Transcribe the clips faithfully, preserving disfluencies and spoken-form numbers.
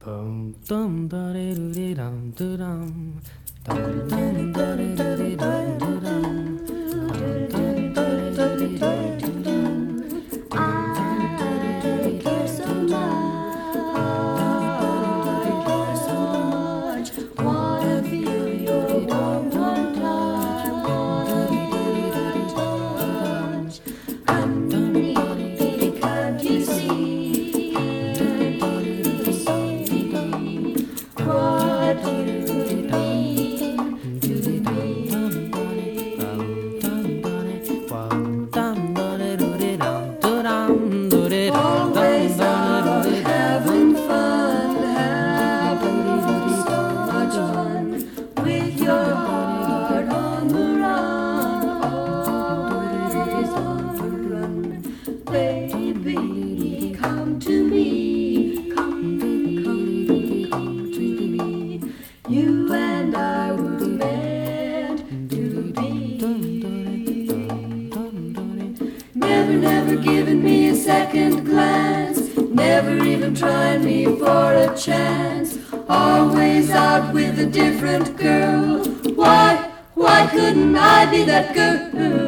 Bum dum da de do de dum do dum dum dum da de do de dum do dum dum dum da de do de dum do dum. I care so much, wanna feel your warm, warm touch, wanna feel your touch. Honey, can't you see? What you mean to me? Always out having fun, having so much fun with your heart on the run, always on the run. Baby, come to me, come, come, come to me. You and I were meant to be. Never, never giving me a second glance, never even trying me for a chance. Always out with a different girl. Why, why couldn't I be that girl?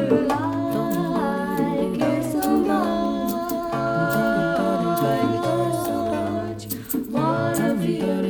I care so much, I care so much, wanna feel